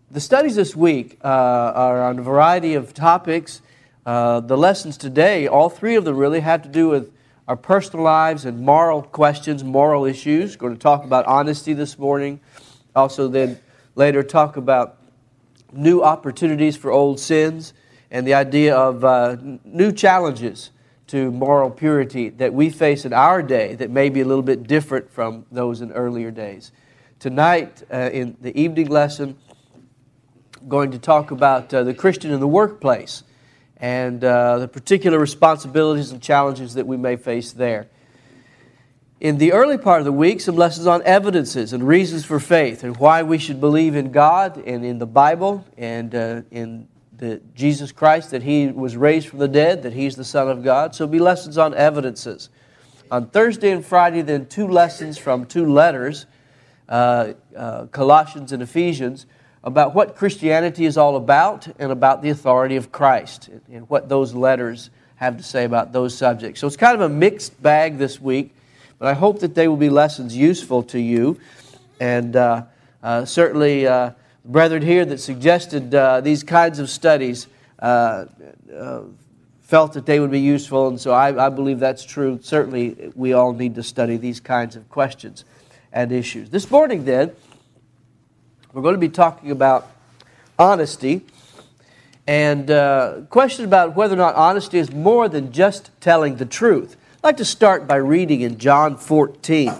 The studies this week are on a variety of topics. The lessons today, all three of them really have to do with our personal lives and moral questions, moral issues. We're going to talk about honesty this morning. Also then later talk about new opportunities for old sins and the idea of new challenges to moral purity that we face in our day that may be a little bit different from those in earlier days. Tonight, in the evening lesson, I'm going to talk about the Christian in the workplace and the particular responsibilities and challenges that we may face there. In the early part of the week, some lessons on evidences and reasons for faith and why we should believe in God and in the Bible and in Jesus Christ, that He was raised from the dead, that He's the Son of God. So it'll be lessons on evidences. On Thursday and Friday, then, two lessons from two letters, Colossians and Ephesians, about what Christianity is all about and about the authority of Christ and what those letters have to say about those subjects. So it's kind of a mixed bag this week, but I hope that they will be lessons useful to you. And certainly, brethren here that suggested these kinds of studies felt that they would be useful, and so I believe that's true. Certainly, we all need to study these kinds of questions and issues. This morning, then, we're going to be talking about honesty and question about whether or not honesty is more than just telling the truth. I'd like to start by reading in John 14.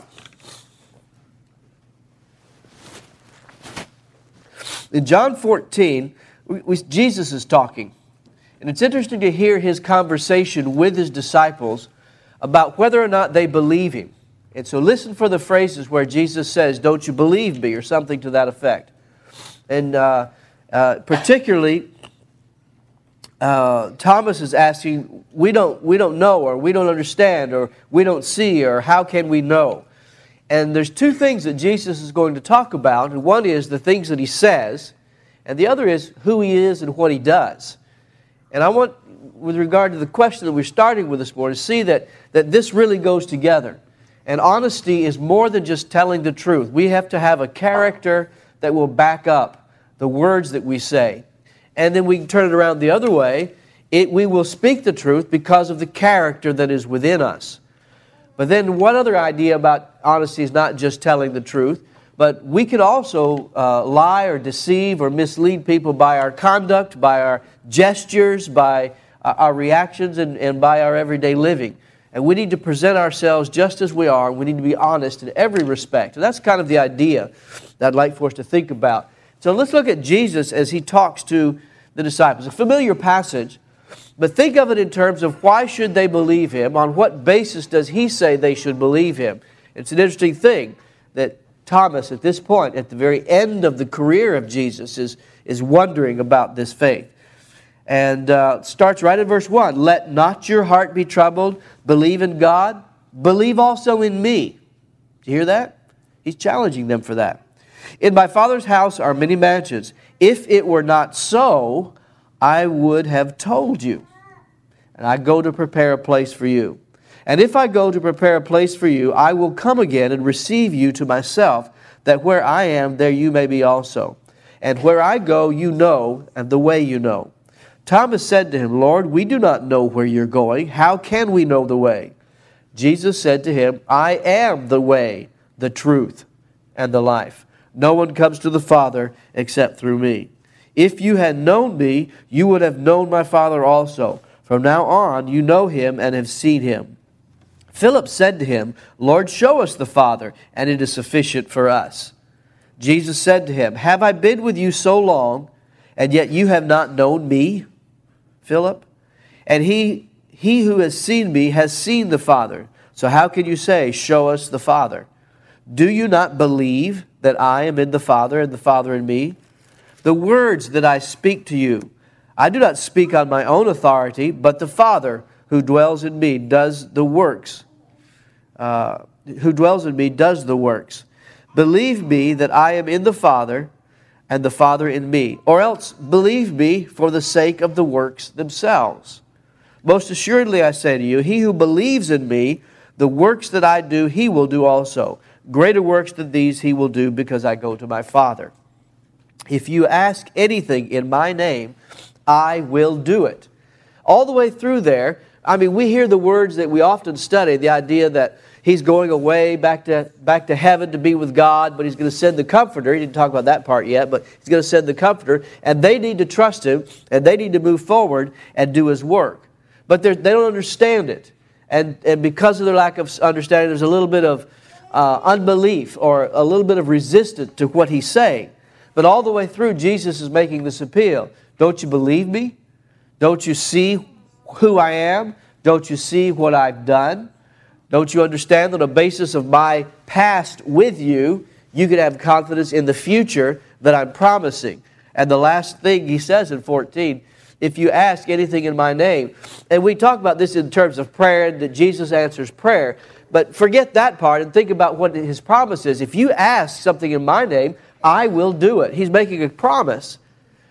In John 14, Jesus is talking. And it's interesting to hear His conversation with His disciples about whether or not they believe Him. And so listen for the phrases where Jesus says, "Don't you believe me?" or something to that effect. And particularly, Thomas is asking, we don't know, or we don't understand, or we don't see, or how can we know? And there's two things that Jesus is going to talk about. And one is the things that He says, and the other is who He is and what He does. And I want, with regard to the question that we're starting with this morning, to see that this really goes together. And honesty is more than just telling the truth. We have to have a character that will back up the words that we say. And then we can turn it around the other way. We will speak the truth because of the character that is within us. But then one other idea about honesty is not just telling the truth, but we can also lie or deceive or mislead people by our conduct, by our gestures, by our reactions, and by our everyday living. And we need to present ourselves just as we are. We need to be honest in every respect. And that's kind of the idea that I'd like for us to think about. So let's look at Jesus as He talks to the disciples. A familiar passage, but think of it in terms of why should they believe Him? On what basis does He say they should believe Him? It's an interesting thing that Thomas, at this point, at the very end of the career of Jesus, is wondering about this faith. And starts right in verse 1. "Let not your heart be troubled. Believe in God. Believe also in me." Do you hear that? He's challenging them for that. "In my Father's house are many mansions. If it were not so, I would have told you. And I go to prepare a place for you. And if I go to prepare a place for you, I will come again and receive you to myself, that where I am, there you may be also. And where I go, you know, and the way you know." Thomas said to Him, "Lord, we do not know where you're going. How can we know the way?" Jesus said to him, "I am the way, the truth, and the life. No one comes to the Father except through me. If you had known me, you would have known my Father also. From now on, you know Him and have seen Him." Philip said to Him, "Lord, show us the Father, and it is sufficient for us." Jesus said to him, "Have I been with you so long, and yet you have not known me, Philip? And he who has seen me has seen the Father. So how can you say, 'Show us the Father'? Do you not believe that I am in the Father and the Father in me? The words that I speak to you, I do not speak on my own authority, but the Father who dwells in me does the works. Believe me that I am in the Father and the Father in me, or else believe me for the sake of the works themselves. Most assuredly I say to you, he who believes in me, the works that I do, he will do also. Greater works than these he will do, because I go to my Father." if you ask anything in my name, I will do it. All the way through there, I mean, we hear the words that we often study, the idea that He's going away back to heaven to be with God, but He's going to send the Comforter. He didn't talk about that part yet, but He's going to send the Comforter, and they need to trust Him, and they need to move forward and do His work. But they don't understand it. And because of their lack of understanding, there's a little bit of unbelief or a little bit of resistance to what He's saying. But all the way through, Jesus is making this appeal. Don't you believe me? Don't you see who I am? Don't you see what I've done? Don't you understand that on the basis of my past with you, you can have confidence in the future that I'm promising? And the last thing He says in 14, if you ask anything in my name. And we talk about this in terms of prayer, and that Jesus answers prayer. But forget that part and think about what His promise is. If you ask something in my name, I will do it. He's making a promise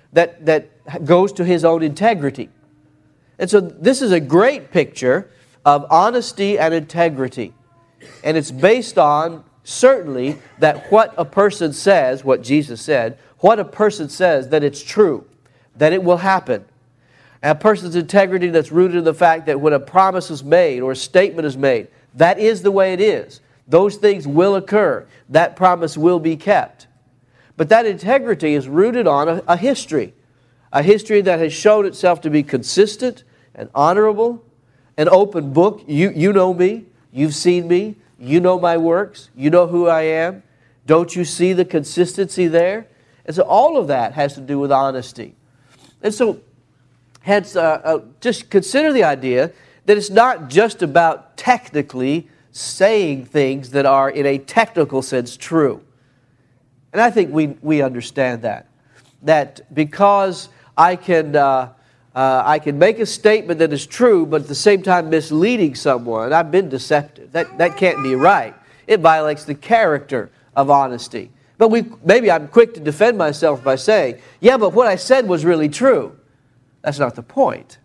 that goes to His own integrity. And so this is a great picture of honesty and integrity. And it's based on, certainly, that what a person says, what Jesus said, what a person says, that it's true, that it will happen. And a person's integrity that's rooted in the fact that when a promise is made or a statement is made, that is the way it is. Those things will occur. That promise will be kept. But that integrity is rooted on a history that has shown itself to be consistent and honorable, an open book. You know me, you've seen me, you know my works, you know who I am. Don't you see the consistency there? And so all of that has to do with honesty. And so hence, just consider the idea that it's not just about technically saying things that are in a technical sense true. And I think we understand that because I can make a statement that is true, but at the same time misleading someone, I've been deceptive. That can't be right. It violates the character of honesty. But maybe I'm quick to defend myself by saying, yeah, but what I said was really true. That's not the point.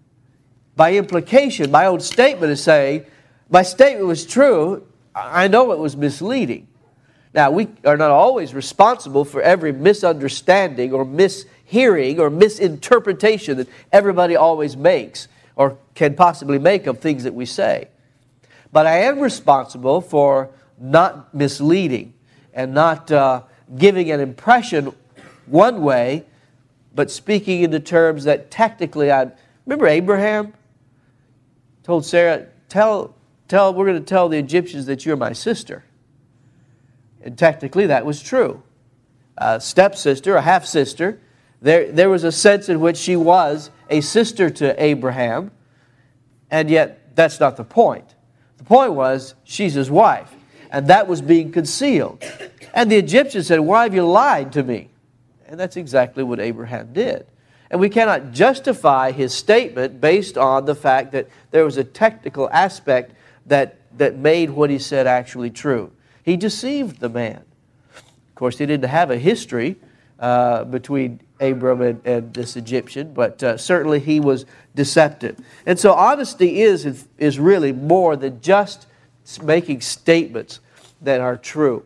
By implication, my own statement is saying, my statement was true, I know it was misleading. Now, we are not always responsible for every misunderstanding or mishearing or misinterpretation that everybody always makes or can possibly make of things that we say. But I am responsible for not misleading and not giving an impression one way, but speaking in the terms that technically remember Abraham told Sarah, we're going to tell the Egyptians that you're my sister. And technically that was true. A stepsister, a half-sister. There was a sense in which she was a sister to Abraham, and yet that's not the point. The point was she's his wife, and that was being concealed. And the Egyptians said, why have you lied to me? And that's exactly what Abraham did. And we cannot justify his statement based on the fact that there was a technical aspect that made what he said actually true. He deceived the man. Of course, he didn't have a history between Abram and this Egyptian, but certainly he was deceptive. And so honesty is really more than just making statements that are true.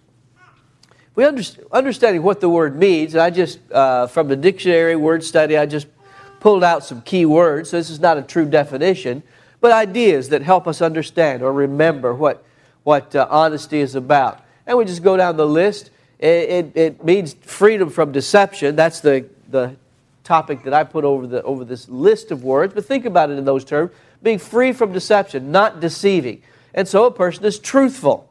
We understanding what the word means, and I just, from the dictionary word study, I just pulled out some key words. So this is not a true definition, but ideas that help us understand or remember what honesty is about. And we just go down the list. It means freedom from deception. That's the topic that I put over this list of words. But think about it in those terms. Being free from deception, not deceiving. And so a person is truthful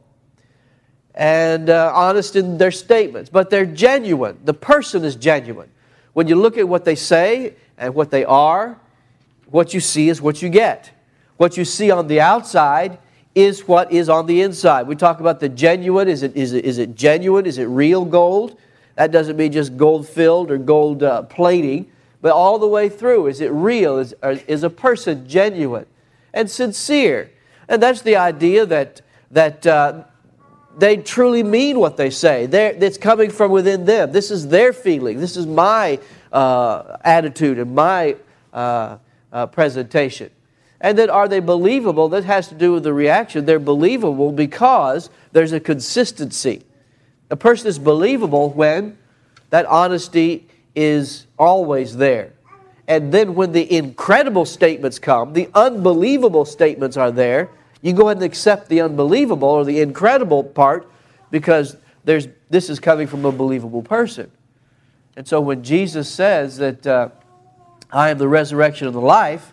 and honest in their statements, but they're genuine. The person is genuine. When you look at what they say and what they are, what you see is what you get. What you see on the outside is what is on the inside. We talk about the genuine. Is it genuine? Is it real gold? That doesn't mean just gold filled or gold plating, but all the way through. Is it real? Is a person genuine and sincere? And that's the idea that they truly mean what they say. It's coming from within them. This is their feeling. This is my attitude and my presentation. And then are they believable? That has to do with the reaction. They're believable because there's a consistency. A person is believable when that honesty is always there. And then when the incredible statements come, the unbelievable statements are there, you go ahead and accept the unbelievable or the incredible part because this is coming from a believable person. And so when Jesus says that I am the resurrection and the life,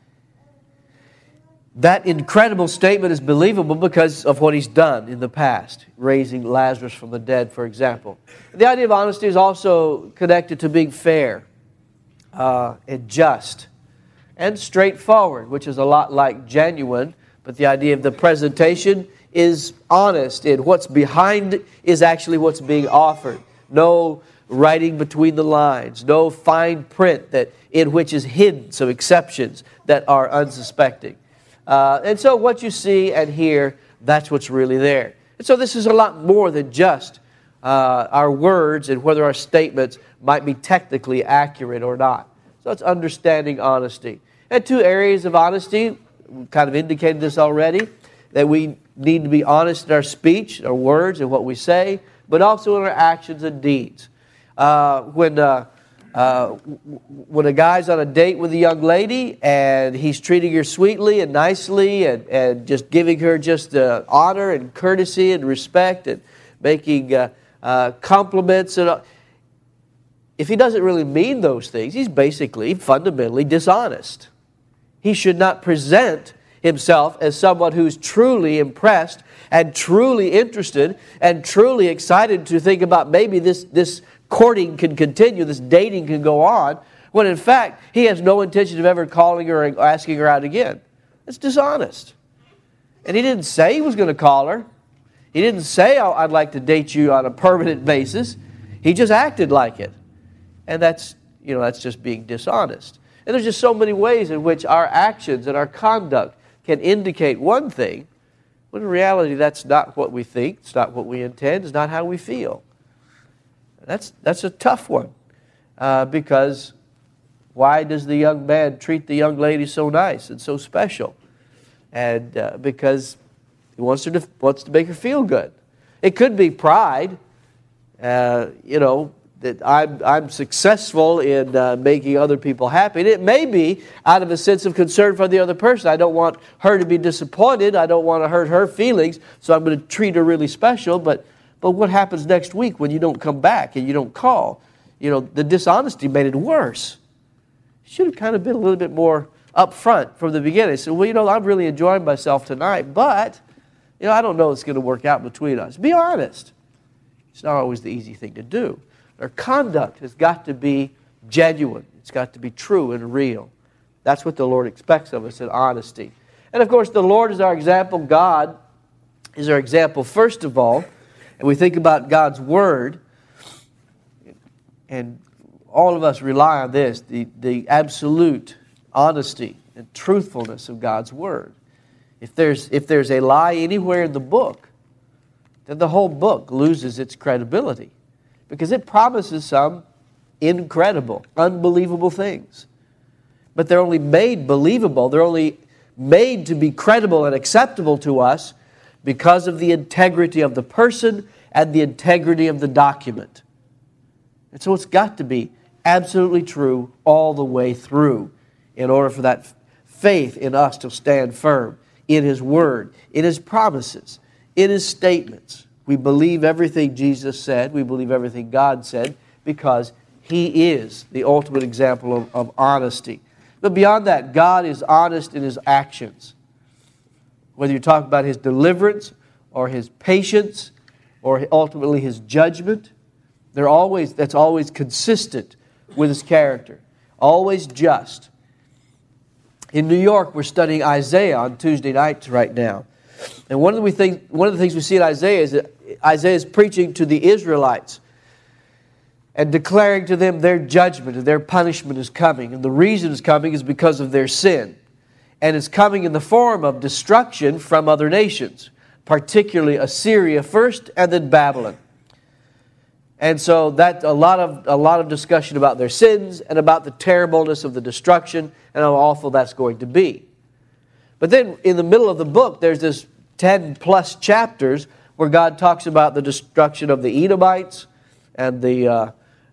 that incredible statement is believable because of what He's done in the past, raising Lazarus from the dead, for example. The idea of honesty is also connected to being fair and just and straightforward, which is a lot like genuine, but the idea of the presentation is honest, and what's behind is actually what's being offered. No writing between the lines, no fine print in which is hidden some exceptions that are unsuspecting. And so what you see and hear, that's what's really there. And so this is a lot more than just our words and whether our statements might be technically accurate or not. So it's understanding honesty. And two areas of honesty, we kind of indicated this already, that we need to be honest in our speech, our words and what we say, but also in our actions and deeds. When a guy's on a date with a young lady and he's treating her sweetly and nicely and just giving her just honor and courtesy and respect and making compliments, and if he doesn't really mean those things, he's basically fundamentally dishonest. He should not present himself as someone who's truly impressed and truly interested and truly excited to think about maybe this courting can continue, this dating can go on, when in fact he has no intention of ever calling her or asking her out again. It's dishonest. And he didn't say he was going to call her. He didn't say, oh, I'd like to date you on a permanent basis. He just acted like it. And that's just being dishonest. And there's just so many ways in which our actions and our conduct can indicate one thing, when in reality that's not what we think, it's not what we intend, it's not how we feel. That's a tough one, because why does the young man treat the young lady so nice and so special? And because he wants to make her feel good. It could be pride, that I'm successful in making other people happy. And it may be out of a sense of concern for the other person. I don't want her to be disappointed. I don't want to hurt her feelings, so I'm going to treat her really special. But what happens next week when you don't come back and you don't call? The dishonesty made it worse. Should have kind of been a little bit more upfront from the beginning. So, I'm really enjoying myself tonight, but, I don't know it's going to work out between us. Be honest. It's not always the easy thing to do. Our conduct has got to be genuine. It's got to be true and real. That's what the Lord expects of us, in honesty. And of course, the Lord is our example. God is our example, first of all. And we think about God's Word, and all of us rely on this, the absolute honesty and truthfulness of God's Word. If there's a lie anywhere in the book, then the whole book loses its credibility, because it promises some incredible, unbelievable things. But they're only made believable, they're only made to be credible and acceptable to us because of the integrity of the person and the integrity of the document. And so it's got to be absolutely true all the way through in order for that faith in us to stand firm in His Word, in His promises, in His statements. We believe everything Jesus said. We believe everything God said because He is the ultimate example of honesty. But beyond that, God is honest in His actions. Whether you talk about His deliverance or His patience or ultimately His judgment, that's always consistent with His character. Always just. In New York, we're studying Isaiah on Tuesday nights right now. And one of the things we see in Isaiah is that Isaiah is preaching to the Israelites and declaring to them their judgment and their punishment is coming. And the reason it's coming is because of their sin. And it's coming in the form of destruction from other nations, particularly Assyria first and then Babylon. And so that's a lot of discussion about their sins and about the terribleness of the destruction and how awful that's going to be. But then in the middle of the book, there's this 10 plus chapters where God talks about the destruction of the Edomites and the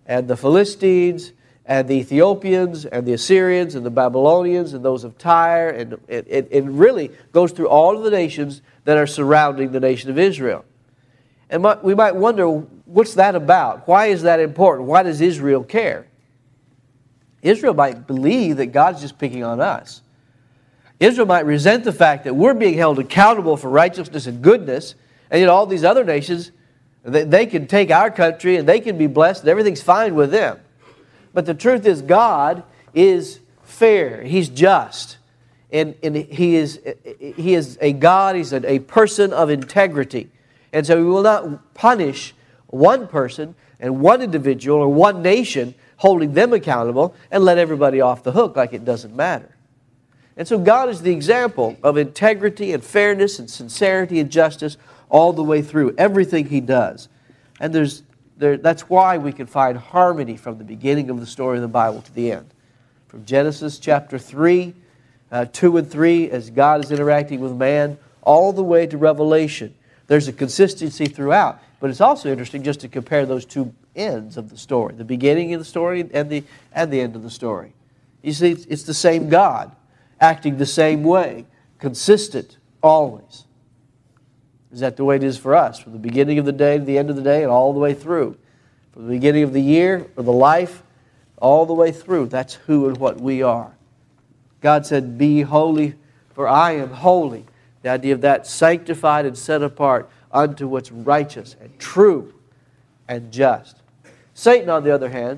and the Philistines and the Ethiopians and the Assyrians and the Babylonians and those of Tyre, and it really goes through all of the nations that are surrounding the nation of Israel. And we might wonder, what's that about? Why is that important? Why does Israel care? Israel might believe that God's just picking on us. Israel might resent the fact that we're being held accountable for righteousness and goodness, and yet all these other nations, they can take our country and they can be blessed and everything's fine with them. But the truth is, God is fair. He's just. And He is a God. He's a person of integrity. And so He will not punish one person and one individual or one nation, holding them accountable, and let everybody off the hook like it doesn't matter. And so God is the example of integrity and fairness and sincerity and justice all the way through everything He does. And that's why we can find harmony from the beginning of the story of the Bible to the end. From Genesis chapter 3, 2 and 3, as God is interacting with man, all the way to Revelation. There's a consistency throughout. But it's also interesting just to compare those two ends of the story, the beginning of the story and the end of the story. You see, it's the same God, acting the same way, consistent, always. Is that the way it is for us? From the beginning of the day to the end of the day and all the way through. From the beginning of the year or the life, all the way through. That's who and what we are. God said, "Be holy, for I am holy." The idea of that, sanctified and set apart unto what's righteous and true and just. Satan, on the other hand,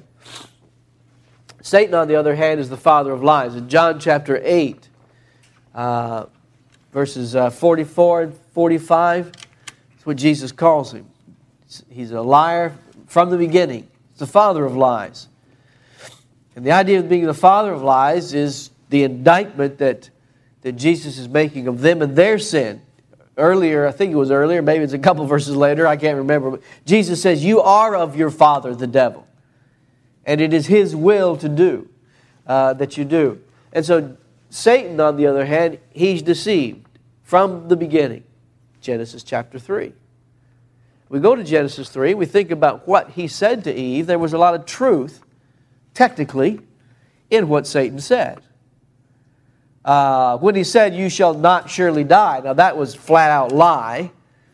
is the father of lies. In John chapter 8, verses 44 and 45, that's what Jesus calls him. He's a liar from the beginning. He's the father of lies. And the idea of being the father of lies is the indictment that Jesus is making of them and their sin. Earlier, I think it was earlier, maybe it's a couple verses later, I can't remember. But Jesus says, "You are of your father, the devil. And it is his will to do that you do." And so Satan, on the other hand, he's deceived from the beginning. Genesis chapter 3. We go to Genesis 3, we think about what he said to Eve. There was a lot of truth, technically, in what Satan said. When he said, "You shall not surely die," now that was flat out lie.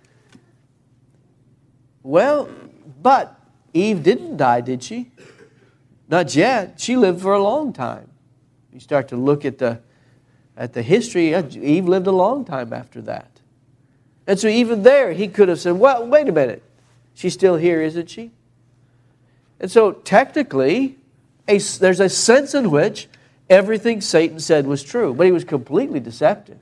Well, but Eve didn't die, did she? Not yet. She lived for a long time. You start to look at the history, Eve lived a long time after that. And so even there, he could have said, "Well, wait a minute. She's still here, isn't she?" And so technically, there's a sense in which everything Satan said was true, but he was completely deceptive,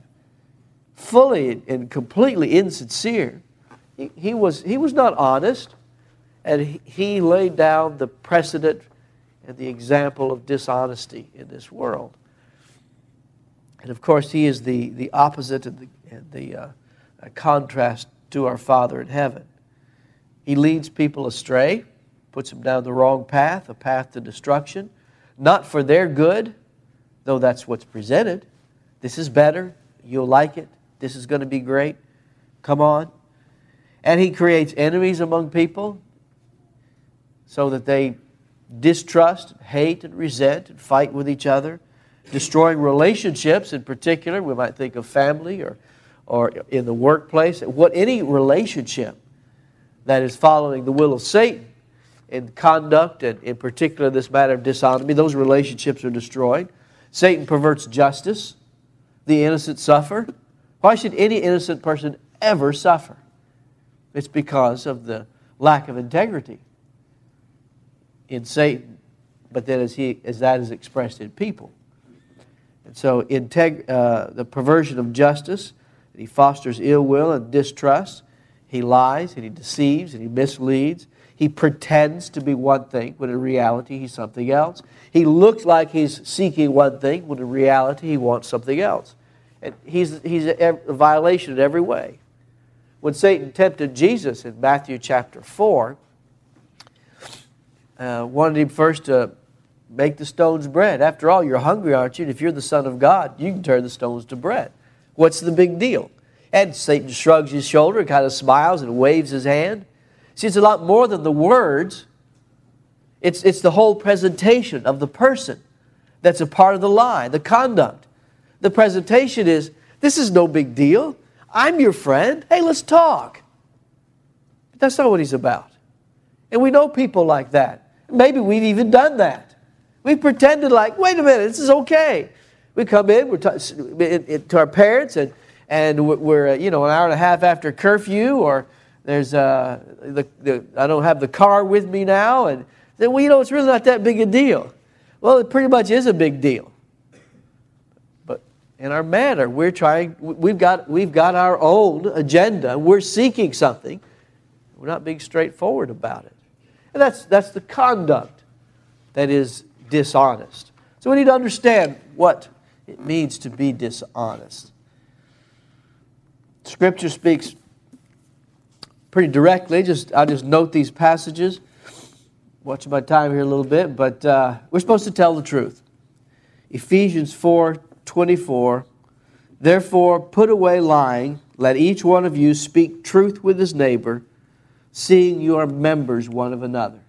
fully and completely insincere. He was not honest, and he laid down the precedent and the example of dishonesty in this world. And of course, he is the opposite and the contrast to our Father in heaven. He leads people astray, puts them down the wrong path, a path to destruction, not for their good, though that's what's presented. This is better. You'll like it. This is going to be great. Come on. And he creates enemies among people so that they distrust, hate, and resent, and fight with each other, destroying relationships in particular. We might think of family or in the workplace. Any relationship that is following the will of Satan in conduct, and in particular this matter of dishonesty, those relationships are destroyed. Satan perverts justice. The innocent suffer. Why should any innocent person ever suffer? It's because of the lack of integrity in Satan, but then as that is expressed in people. And so the perversion of justice, he fosters ill will and distrust. He lies and he deceives and he misleads. He pretends to be one thing when in reality he's something else. He looks like he's seeking one thing when in reality he wants something else. And he's a violation in every way. When Satan tempted Jesus in Matthew chapter 4, wanted him first to make the stones bread. After all, you're hungry, aren't you? And if you're the Son of God, you can turn the stones to bread. What's the big deal? And Satan shrugs his shoulder, kind of smiles and waves his hand. See, it's a lot more than the words. It's the whole presentation of the person that's a part of the lie, the conduct. The presentation is, this is no big deal. I'm your friend. Hey, let's talk. But that's not what he's about. And we know people like that. Maybe we've even done that. We've pretended like, wait a minute, this is okay. We come in, to our parents, and we're an hour and a half after curfew, or there's I don't have the car with me now, and then it's really not that big a deal. Well, it pretty much is a big deal. But in our manner, we've got our own agenda. We're seeking something. We're not being straightforward about it. And that's the conduct that is dishonest. So we need to understand what it means to be dishonest. Scripture speaks pretty directly. I'll just note these passages. Watching my time here a little bit, but we're supposed to tell the truth. Ephesians 4:24. Therefore, put away lying. Let each one of you speak truth with his neighbor, seeing you are members one of another.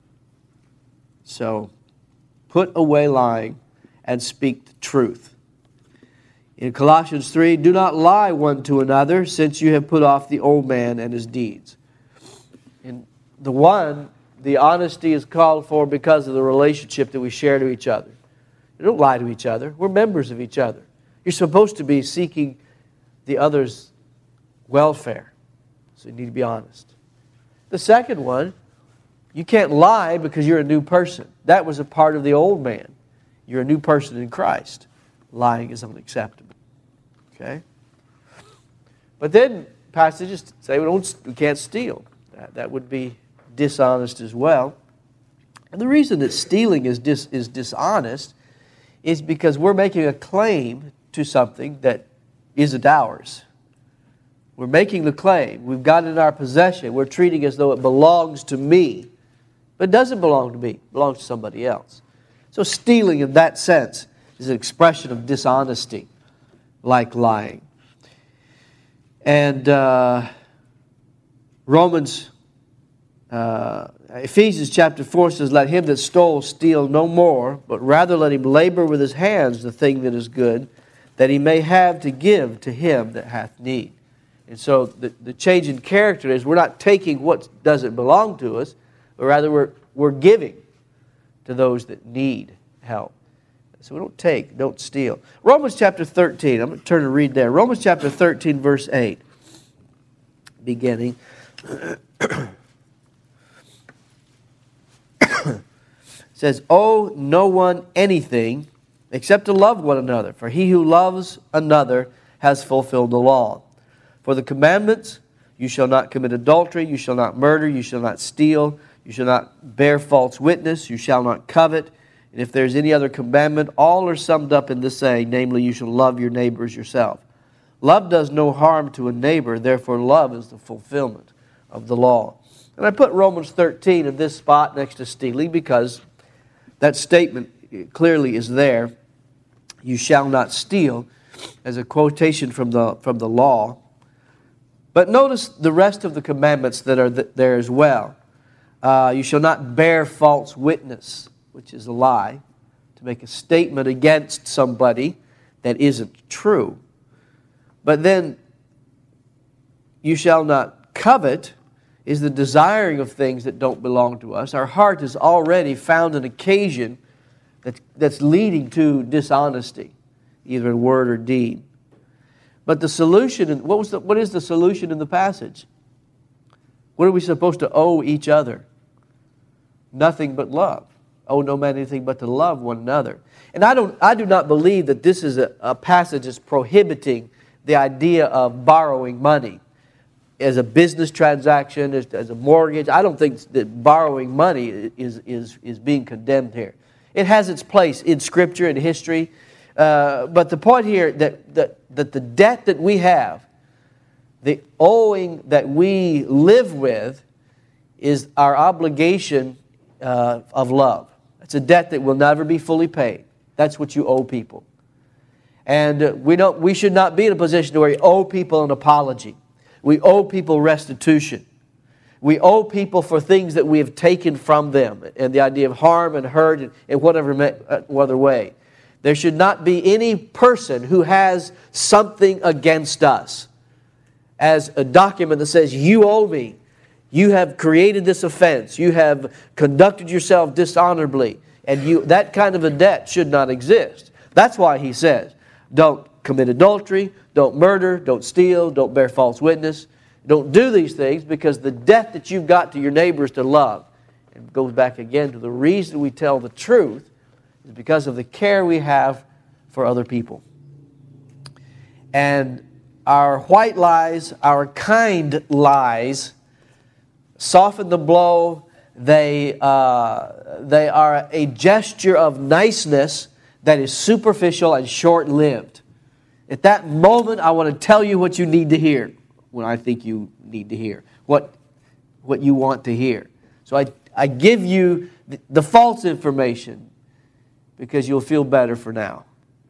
So, put away lying and speak the truth. In Colossians 3, do not lie one to another, since you have put off the old man and his deeds. In the honesty is called for because of the relationship that we share to each other. We don't lie to each other. We're members of each other. You're supposed to be seeking the other's welfare. So you need to be honest. The second one, you can't lie because you're a new person. That was a part of the old man. You're a new person in Christ. Lying is unacceptable. Okay? But then passages say we can't steal. That would be dishonest as well. And the reason that stealing is dishonest is because we're making a claim to something that isn't ours. We're making the claim. We've got it in our possession. We're treating it as though it belongs to me. But it doesn't belong to me. It belongs to somebody else. So stealing in that sense is an expression of dishonesty, like lying. And Ephesians chapter 4 says, let him that stole steal no more, but rather let him labor with his hands the thing that is good, that he may have to give to him that hath need. And so the change in character is we're not taking what doesn't belong to us, but rather we're giving to those that need help. So we don't steal. Romans chapter 13, I'm going to turn and read there. Romans chapter 13, verse 8, beginning. Says, owe no one anything except to love one another, for he who loves another has fulfilled the law. For the commandments, you shall not commit adultery, you shall not murder, you shall not steal, you shall not bear false witness, you shall not covet. And if there's any other commandment, all are summed up in this saying, namely, you shall love your neighbor as yourself. Love does no harm to a neighbor, therefore love is the fulfillment of the law. And I put Romans 13 in this spot next to stealing because that statement clearly is there. You shall not steal, as a quotation from the law. But notice the rest of the commandments that are there as well. You shall not bear false witness, which is a lie, to make a statement against somebody that isn't true. But then, you shall not covet is the desiring of things that don't belong to us. Our heart has already found an occasion that's leading to dishonesty, either in word or deed. But the solution, what is the solution in the passage? What are we supposed to owe each other? Nothing but love. Owe no man anything but to love one another. And I do not believe that this is a passage that's prohibiting the idea of borrowing money as a business transaction, as a mortgage. I don't think that borrowing money is being condemned here. It has its place in Scripture and history. But the point here that the debt that we have, the owing that we live with, is our obligation of love. It's a debt that will never be fully paid. That's what you owe people. And we should not be in a position where we owe people an apology. We owe people restitution. We owe people for things that we have taken from them, and the idea of harm and hurt in whatever other way. There should not be any person who has something against us as a document that says, you owe me. You have created this offense. You have conducted yourself dishonorably. And that kind of a debt should not exist. That's why he says, don't commit adultery, don't murder, don't steal, don't bear false witness. Don't do these things, because the debt that you've got to your neighbor is to love. And it goes back again to the reason we tell the truth is because of the care we have for other people. And our white lies, our kind lies, soften the blow. They are a gesture of niceness that is superficial and short-lived. At that moment, I want to tell you what you need to hear, when I think you need to hear, what you want to hear. So I give you the false information because you'll feel better for now.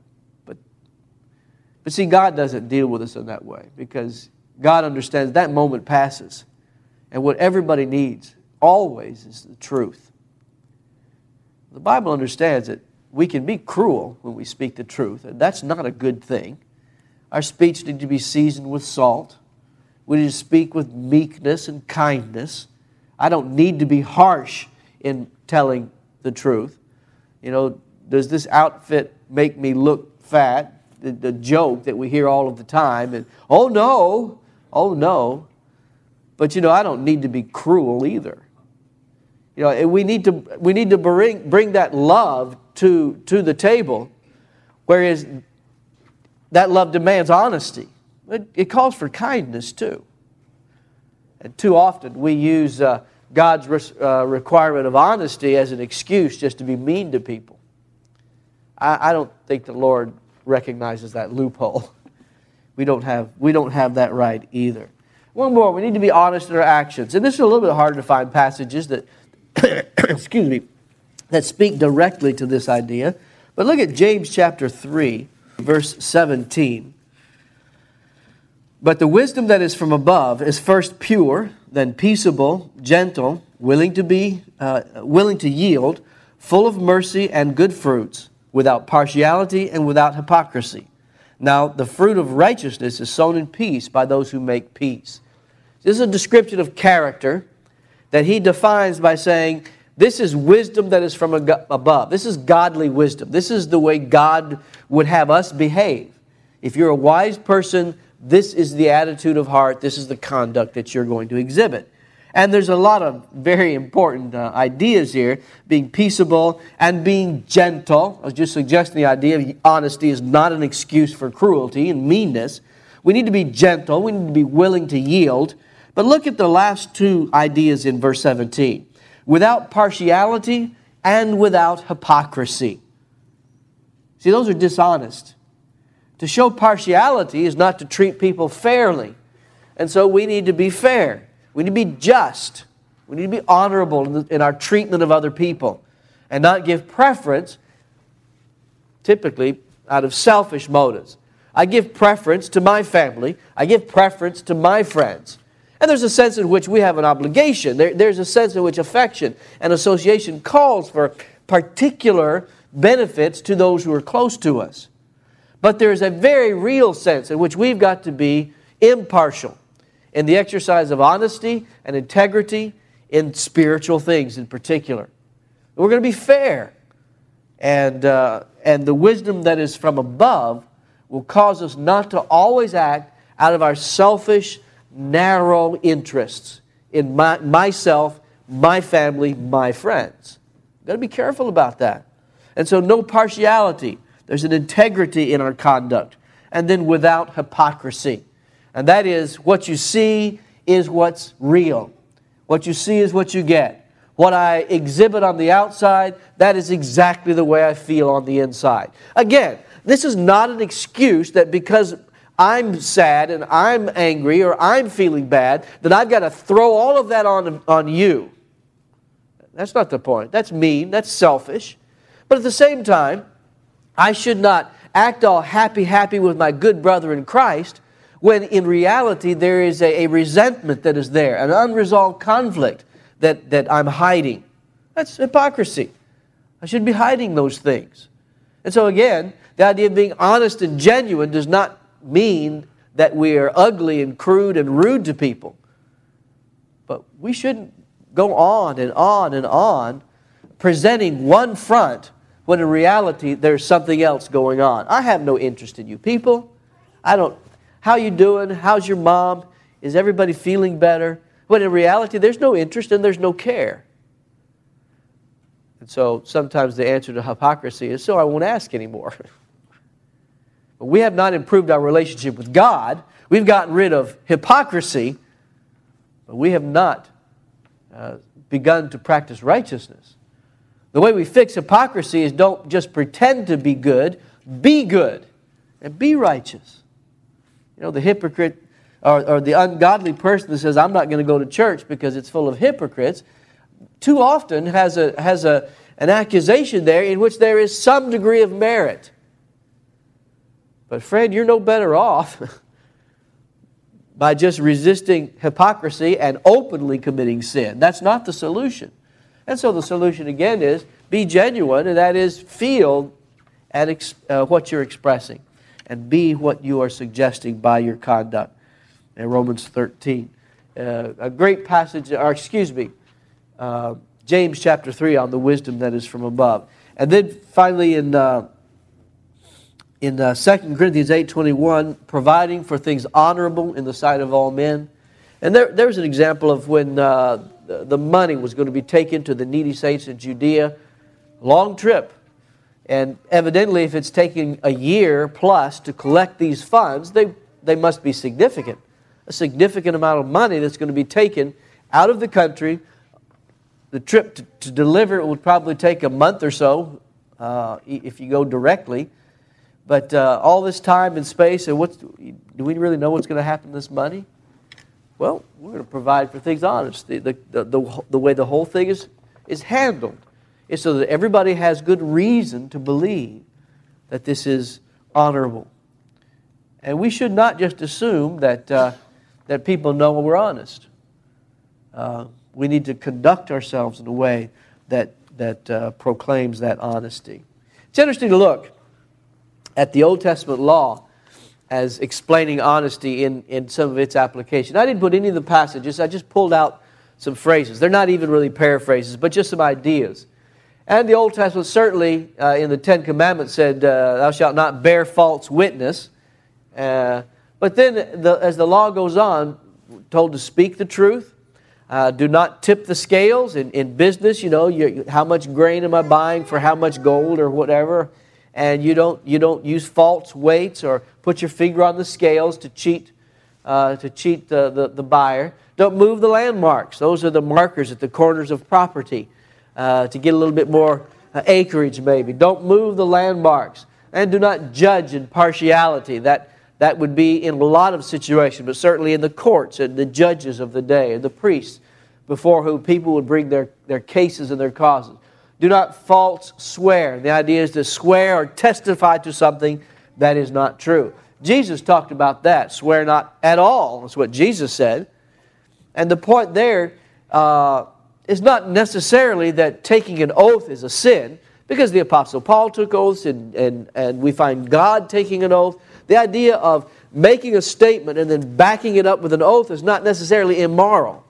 But see, God doesn't deal with us in that way, because God understands that moment passes. And what everybody needs always is the truth. The Bible understands that we can be cruel when we speak the truth, and that's not a good thing. Our speech needs to be seasoned with salt. We need to speak with meekness and kindness. I don't need to be harsh in telling the truth. You know, does this outfit make me look fat? The joke that we hear all of the time. And, oh no. But you know, I don't need to be cruel either. You know, we need to bring that love to the table, whereas that love demands honesty. It calls for kindness too. And too often we use God's requirement of honesty as an excuse just to be mean to people. I don't think the Lord recognizes that loophole. We don't have that right either. One more, we need to be honest in our actions. And this is a little bit harder to find passages that excuse me, that speak directly to this idea. But look at James chapter 3, verse 17. But the wisdom that is from above is first pure, then peaceable, gentle, willing to yield, full of mercy and good fruits, without partiality and without hypocrisy. Now the fruit of righteousness is sown in peace by those who make peace. This is a description of character that he defines by saying, this is wisdom that is from above. This is godly wisdom. This is the way God would have us behave. If you're a wise person, this is the attitude of heart. This is the conduct that you're going to exhibit. And there's a lot of very important ideas here. Being peaceable and being gentle. I was just suggesting the idea of honesty is not an excuse for cruelty and meanness. We need to be gentle. We need to be willing to yield. But look at the last two ideas in verse 17. Without partiality and without hypocrisy. See, those are dishonest. To show partiality is not to treat people fairly. And so we need to be fair. We need to be just. We need to be honorable in our treatment of other people. And not give preference, typically out of selfish motives. I give preference to my family. I give preference to my friends. And there's a sense in which we have an obligation. There's a sense in which affection and association calls for particular benefits to those who are close to us. But there's a very real sense in which we've got to be impartial in the exercise of honesty and integrity in spiritual things in particular. We're going to be fair. And the wisdom that is from above will cause us not to always act out of our selfish, narrow interests in myself, my family, my friends. We've got to be careful about that. And so no partiality. There's an integrity in our conduct. And then without hypocrisy. And that is, what you see is what's real. What you see is what you get. What I exhibit on the outside, that is exactly the way I feel on the inside. Again, this is not an excuse that because I'm sad and I'm angry or I'm feeling bad, that I've got to throw all of that on you. That's not the point. That's mean. That's selfish. But at the same time, I should not act all happy with my good brother in Christ when in reality there is a resentment that is there, an unresolved conflict that I'm hiding. That's hypocrisy. I should be hiding those things. And so again, the idea of being honest and genuine does not mean that we are ugly and crude and rude to people. But we shouldn't go on and on and on presenting one front when in reality there's something else going on. I have no interest in you people. How you doing? How's your mom? Is everybody feeling better? When in reality there's no interest and there's no care. And so sometimes the answer to hypocrisy is, so I won't ask anymore. But we have not improved our relationship with God. We've gotten rid of hypocrisy, but we have not begun to practice righteousness. The way we fix hypocrisy is don't just pretend to be good and be righteous. You know, the hypocrite or the ungodly person that says, I'm not going to go to church because it's full of hypocrites, too often has an accusation there in which there is some degree of merit. But friend, you're no better off by just resisting hypocrisy and openly committing sin. That's not the solution. And so the solution again is be genuine, and that is feel and what you're expressing and be what you are suggesting by your conduct. In Romans 13. A great passage, James chapter 3 on the wisdom that is from above. And then finally in 2 Corinthians 8:21, providing for things honorable in the sight of all men. And there's an example of when the money was going to be taken to the needy saints in Judea. Long trip. And evidently if it's taking a year plus to collect these funds, they must be significant. A significant amount of money that's going to be taken out of the country. The trip to deliver it would probably take a month or so if you go directly. But all this time and space, and do we really know what's going to happen to this money? Well, we're going to provide for things honest. The way the whole thing is handled is so that everybody has good reason to believe that this is honorable. And we should not just assume that people know we're honest. We need to conduct ourselves in a way that proclaims that honesty. It's interesting to look at the Old Testament law as explaining honesty in some of its application. I didn't put any of the passages. I just pulled out some phrases. They're not even really paraphrases, but just some ideas. And the Old Testament certainly in the Ten Commandments said, thou shalt not bear false witness. But then as the law goes on, we're told to speak the truth. Do not tip the scales. In business, how much grain am I buying for how much gold or whatever. And you don't use false weights or put your finger on the scales to cheat the buyer. Don't move the landmarks. Those are the markers at the corners of property to get a little bit more acreage maybe. Don't move the landmarks. And do not judge in partiality. That would be in a lot of situations, but certainly in the courts and the judges of the day and the priests before whom people would bring their cases and their causes. Do not false swear. The idea is to swear or testify to something that is not true. Jesus talked about that. Swear not at all. That's what Jesus said. And the point there is not necessarily that taking an oath is a sin, because the Apostle Paul took oaths and we find God taking an oath. The idea of making a statement and then backing it up with an oath is not necessarily immoral.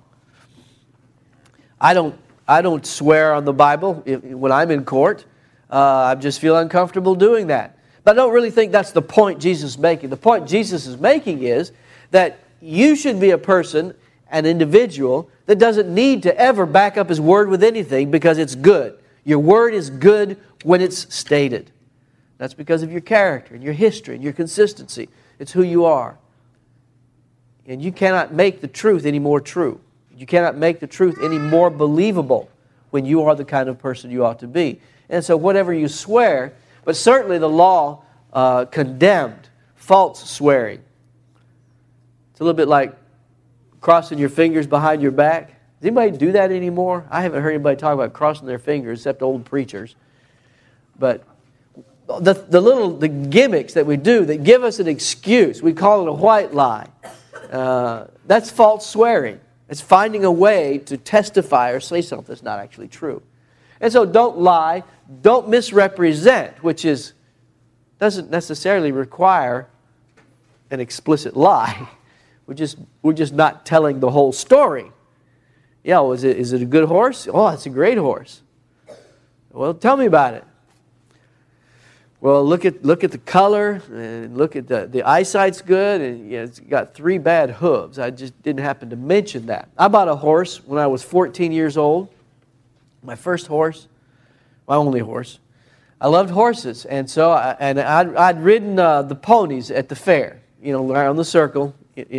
I don't swear on the Bible when I'm in court. I just feel uncomfortable doing that. But I don't really think that's the point Jesus is making. The point Jesus is making is that you should be a person, an individual, that doesn't need to ever back up his word with anything because it's good. Your word is good when it's stated. That's because of your character and your history and your consistency. It's who you are. And you cannot make the truth any more true. You cannot make the truth any more believable when you are the kind of person you ought to be. And so whatever you swear, but certainly the law condemned false swearing. It's a little bit like crossing your fingers behind your back. Does anybody do that anymore? I haven't heard anybody talk about crossing their fingers except old preachers. But the gimmicks that we do that give us an excuse. We call it a white lie. That's false swearing. It's finding a way to testify or say something that's not actually true. And so don't lie, don't misrepresent, which doesn't necessarily require an explicit lie. We're just not telling the whole story. Yeah, is it a good horse? Oh, it's a great horse. Well, tell me about it. Well, look at the color, and look at the eyesight's good, and it's got 3 bad hooves. I just didn't happen to mention that. I bought a horse when I was 14 years old. My first horse, my only horse. I loved horses, and so I'd ridden the ponies at the fair, around the circle,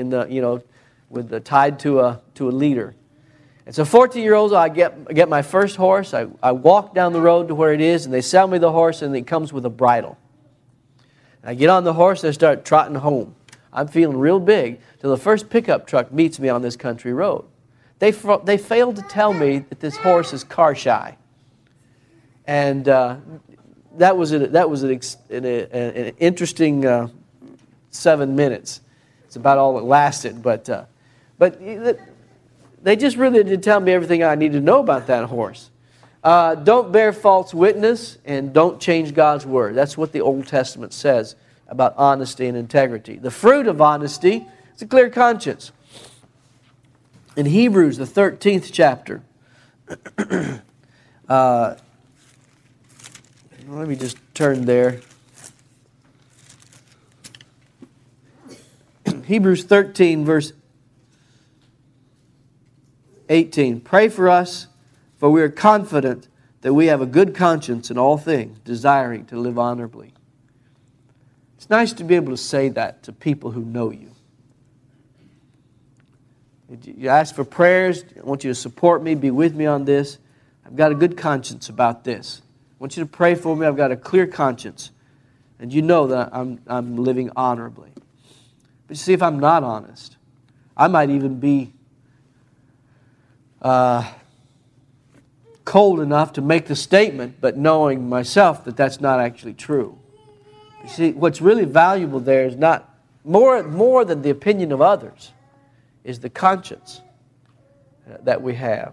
tied to a leader. And so 14-year-olds, I get my first horse. I walk down the road to where it is, and they sell me the horse, and it comes with a bridle. And I get on the horse, and I start trotting home. I'm feeling real big till the first pickup truck meets me on this country road. They failed to tell me that this horse is car shy. And that was an interesting 7 minutes. It's about all it lasted, but they just really didn't tell me everything I needed to know about that horse. Don't bear false witness, and don't change God's word. That's what the Old Testament says about honesty and integrity. The fruit of honesty is a clear conscience. In Hebrews, the 13th chapter, let me just turn there. Hebrews 13, verse 18. Pray for us, for we are confident that we have a good conscience in all things, desiring to live honorably. It's nice to be able to say that to people who know you. You ask for prayers. I want you to support me, be with me on this. I've got a good conscience about this. I want you to pray for me. I've got a clear conscience. And you know that I'm living honorably. But you see, if I'm not honest, I might even be cold enough to make the statement, but knowing myself that that's not actually true. You see, what's really valuable there is not more than the opinion of others, is the conscience that we have.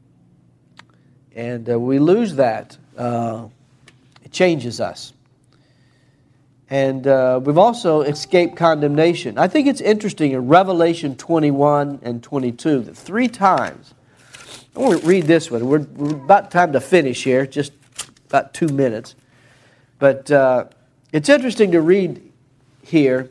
And we lose that. It changes us. And we've also escaped condemnation. I think it's interesting in Revelation 21 and 22 that 3 times, I want to read this one. We're about time to finish here, just about 2 minutes. But it's interesting to read here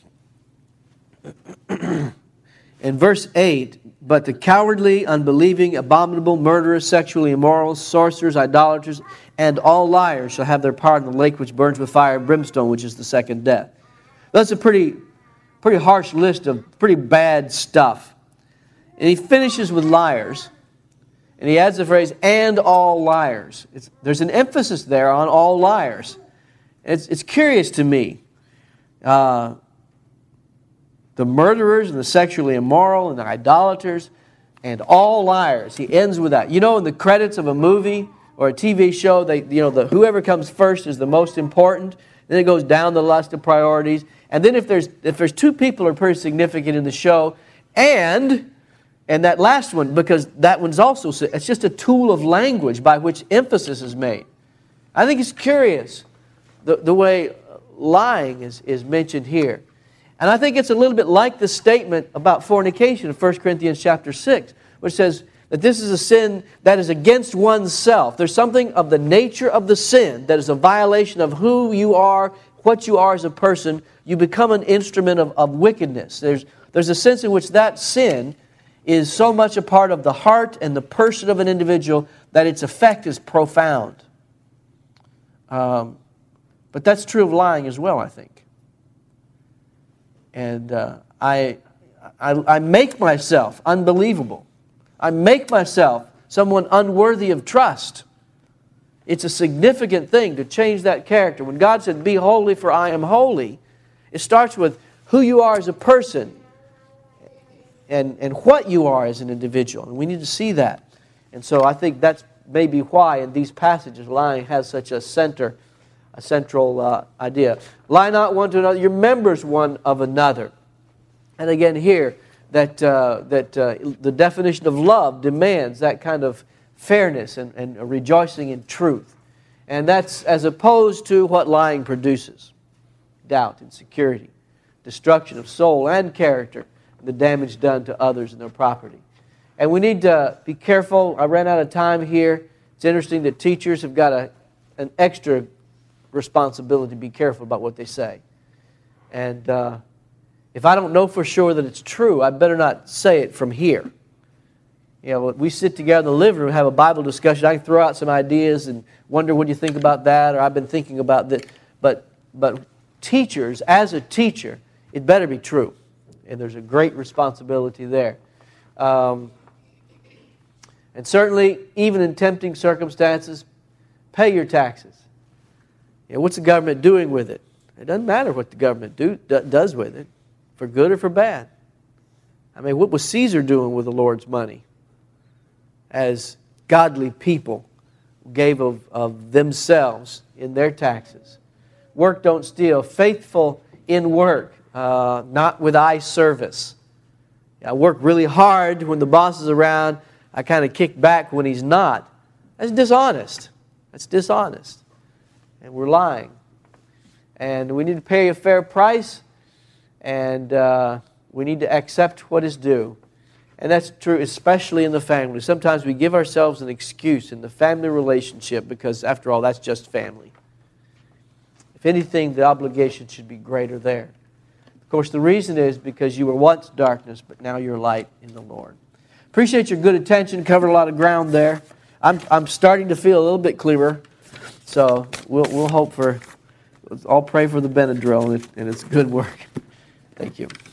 in verse 8, but the cowardly, unbelieving, abominable, murderers, sexually immoral, sorcerers, idolaters, and all liars shall have their part in the lake which burns with fire and brimstone, which is the second death. That's a pretty harsh list of pretty bad stuff. And he finishes with liars. And he adds the phrase, and all liars. There's an emphasis there on all liars. It's curious to me. The murderers and the sexually immoral and the idolaters and all liars. He ends with that. In the credits of a movie or a TV show, whoever comes first is the most important. Then it goes down the list of priorities. And then if there's 2 people who are pretty significant in the show, and that last one, because that one's also, it's just a tool of language by which emphasis is made. I think it's curious the way lying is mentioned here. And I think it's a little bit like the statement about fornication in 1 Corinthians chapter 6, which says that this is a sin that is against oneself. There's something of the nature of the sin that is a violation of who you are, what you are as a person. You become an instrument of wickedness. There's a sense in which that sin is so much a part of the heart and the person of an individual that its effect is profound. But that's true of lying as well, I think. And I make myself unbelievable. I make myself someone unworthy of trust. It's a significant thing to change that character. When God said, "Be holy, for I am holy," it starts with who you are as a person and what you are as an individual. And we need to see that. And so I think that's maybe why in these passages lying has such a center a central idea. Lie not one to another. You're members one of another. And again here, the definition of love demands that kind of fairness and rejoicing in truth. And that's as opposed to what lying produces. Doubt, insecurity, destruction of soul and character, the damage done to others and their property. And we need to be careful. I ran out of time here. It's interesting that teachers have got an extra responsibility to be careful about what they say. And if I don't know for sure that it's true, I better not say it from here. You know, we sit together in the living room, have a Bible discussion. I can throw out some ideas and wonder what you think about that, or I've been thinking about that. But teachers, as a teacher, it better be true. And there's a great responsibility there. And certainly, even in tempting circumstances, pay your taxes. You know, what's the government doing with it? It doesn't matter what the government does with it, for good or for bad. I mean, what was Caesar doing with the Lord's money? As godly people gave of themselves in their taxes. Work, don't steal. Faithful in work, not with eye service. I work really hard when the boss is around. I kind of kick back when he's not. That's dishonest. That's dishonest. And we're lying. And we need to pay a fair price. And we need to accept what is due. And that's true especially in the family. Sometimes we give ourselves an excuse in the family relationship because, after all, that's just family. If anything, the obligation should be greater there. Of course, the reason is because you were once darkness, but now you're light in the Lord. Appreciate your good attention. Covered a lot of ground there. I'm starting to feel a little bit clearer. So we'll hope for... I'll pray for the Benadryl and it's good work. Thank you.